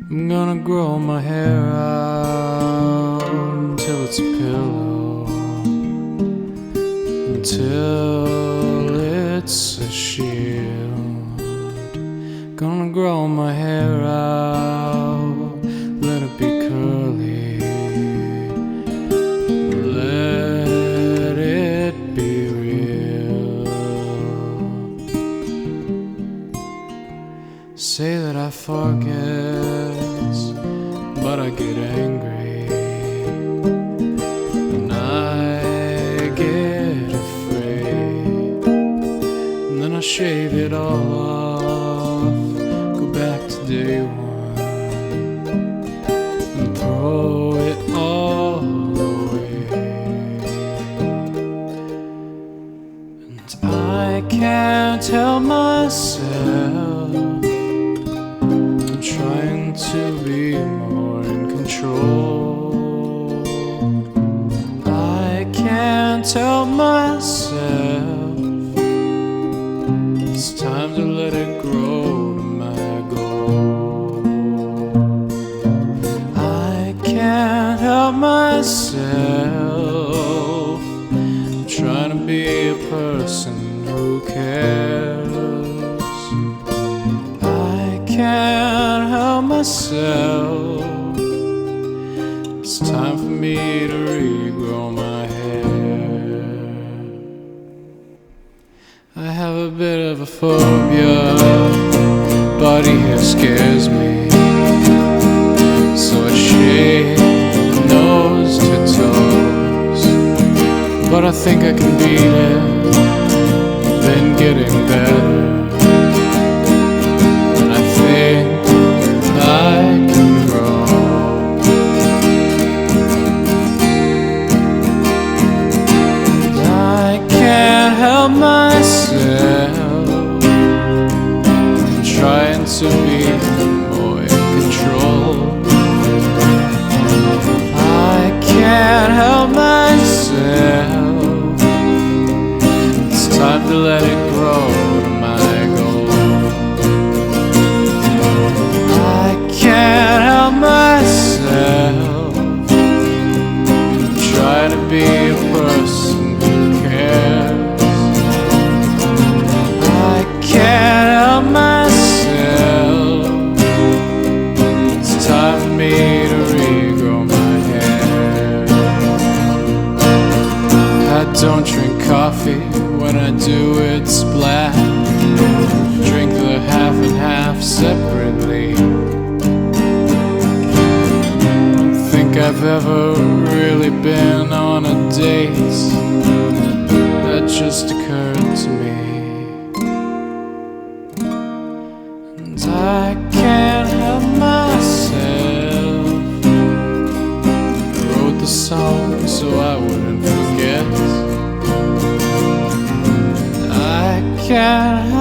I'm gonna grow my hair out until it's a pillow, until it's a shield. Gonna grow my hair out, let it be curly, let it be real. Say that I forget, but I get angry and I get afraid, and then I shave it all off, go back to day one and throw it all away. And I can't help myself, I'm trying to be more in control. I can't help myself, it's time to let it grow to my goal. I can't help myself, I'm trying to be a person who cares. I can't help myself, it's time for me to regrow my hair. I have a bit of a phobia, body hair scares me, so I shave nose to toes. But I think I can beat it, then getting better. And I think I can grow. And I can't help myself, I'm trying to be more in control. I can't help myself, it's time to let it grow to my goal. I can't help myself, try to be a person who cares. I can't help myself, it's time for me to regrow my hair. I don't drink coffee, when I do it's black. Drink the half and half separately. Don't think I've ever really been on a date, that just occurred to me. And I can't help myself, I wrote the song so I wouldn't forget. I can't